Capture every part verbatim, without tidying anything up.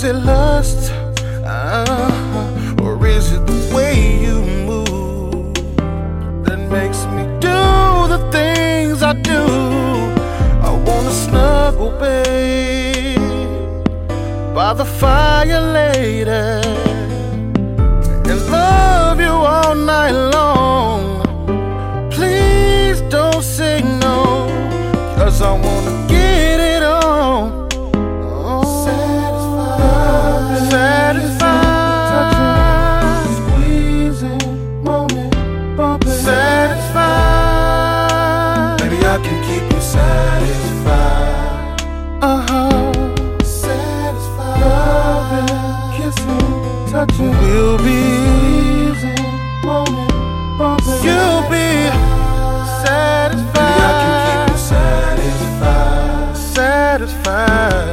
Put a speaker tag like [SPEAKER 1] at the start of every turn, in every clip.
[SPEAKER 1] it lust? Uh, or is it the way you move that makes me do the things I do? I wanna snuggle, babe, by the fire later, and love you all night long. Please don't say no, 'cause I wanna get it on. Oh, satisfied, satisfied, touching, squeezing, moaning, bumping, satisfied. Baby, I can keep you satisfied. Uh-huh. Satisfied, loving, kissing, touching. We'll be squeezing, moaning, bumping. You'll be satisfied. Baby, I can keep you satisfied. Satisfied,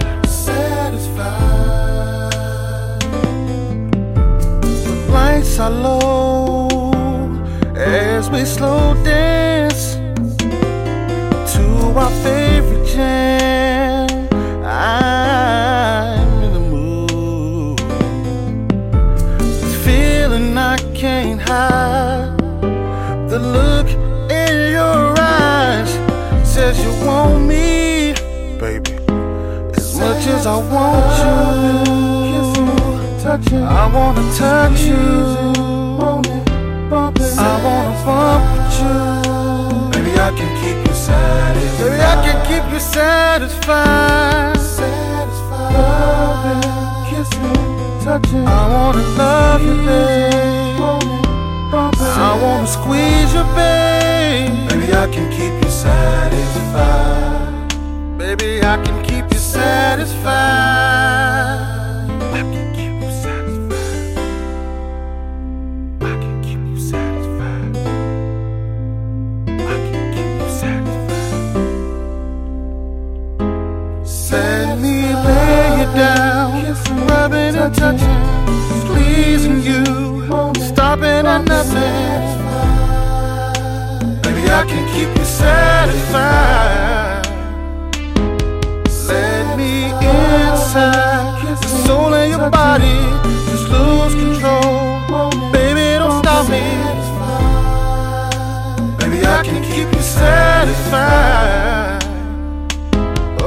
[SPEAKER 1] satisfied. The lights are low as we slow dance to our favorite jam. I'm in the mood, this feeling I can't hide. The look in your eyes says you want me, baby, as much as I want you. Touching, I wanna touch you. I wanna bump with you. Baby, I can keep you satisfied. Baby, I can keep you satisfied. Satisfied, loving, kissing, touching. I wanna love you, babe. I wanna squeeze you, babe. Baby, I can keep you satisfied. Baby, I can keep you satisfied. I can keep you satisfied. I can keep you satisfied. I can keep you satisfied. Let me lay you down, rubbing and touching, squeezing you, stopping at nothing. Baby, I can keep you satisfied. Let me inside, the soul in your body, just lose control. Baby, don't stop me. Baby, I can keep you satisfied. Oh,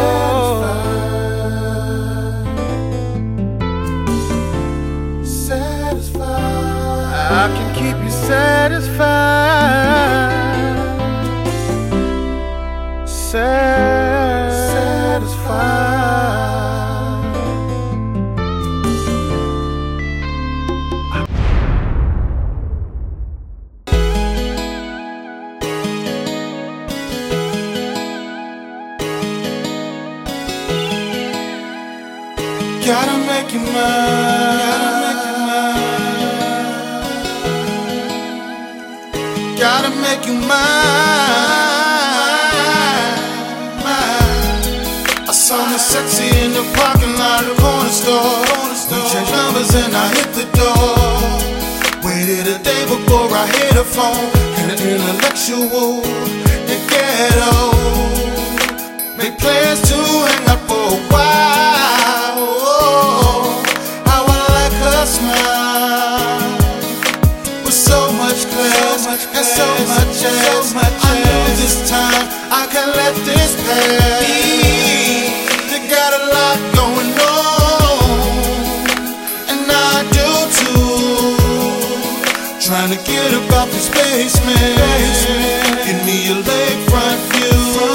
[SPEAKER 1] satisfied. I can keep you satisfied. Satisfied. Gotta make you mine. Gotta make you mine. Gotta make you mine. Mine. I saw me sexy in the parking lot of the corner store. We changed numbers and I hit the door. Waited a day before I hit a phone. And an intellectual, the ghetto. Make plans to hang out for a while. Oh, how I like her smile, with so much class and so much ass. I know this time I can let this pass. They got a lot going on, and I do too. Trying to get up out this basement. Give me a lakefront view.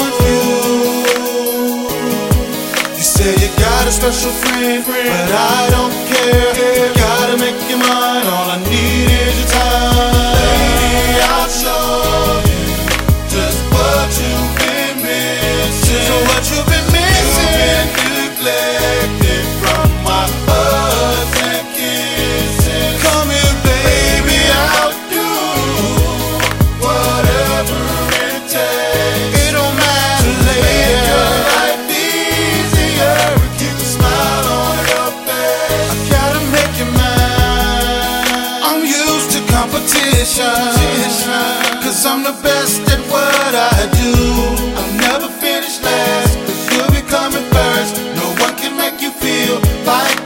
[SPEAKER 1] You say you got a special friend, but I don't care. Gotta make you mine. All I need is your time. Lady, I'll show you just what you've been missing. So what you've been missing? You've been neglected from my hugs and kisses. Come here, baby, I'll do whatever it takes. It don't matter later. Make your life easier. Keep a smile on your face. I gotta make you mine. I'm used to competition, 'cause I'm the best at what I do. I'll never finish last, 'cause you'll be coming first. No one can make you feel like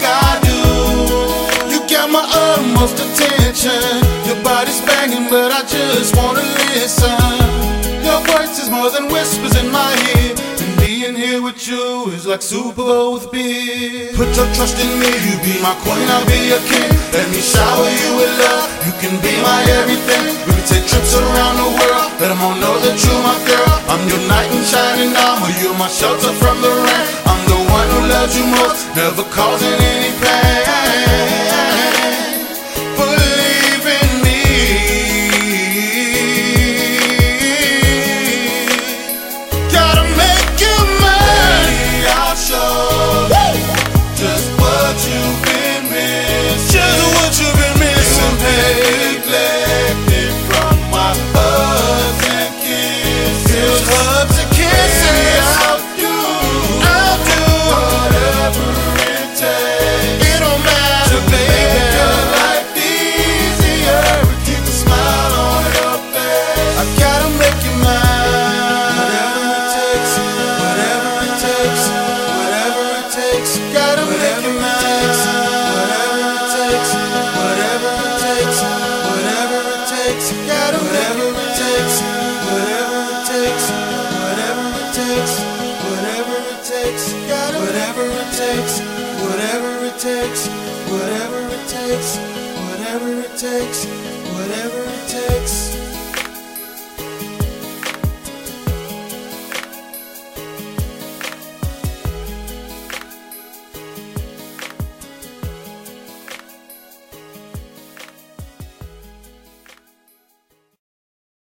[SPEAKER 1] most attention. Your body's banging, but I just wanna listen. Your voice is more than whispers in my ear, and being here with you is like Super Bowl with beer. Put your trust in me, you be my queen, I'll be your king. Let me shower you with love, you can be my everything. We can take trips around the world, let them all know that you're my girl. I'm your knight in shining armor, you're my shelter from the rain. I'm the one who loves you most, never causing any pain. Believe in me. Gotta make you mine. I'll show just what you've been missing. Just what you've been missing. You've been neglected from my hugs and kisses. Hugs and kisses. I'll do, I'll do whatever it takes. It don't matter, baby. Make your life easier. Keep a smile on your face. I gotta make you mine. Whatever it takes, whatever it takes, whatever it takes. Gotta make you mine. Whatever it takes, whatever it takes, whatever it takes. Gotta make you mine. Whatever it takes, whatever it takes, whatever it takes. Gotta whatever it takes, whatever it takes, whatever it takes, whatever it takes, whatever it takes.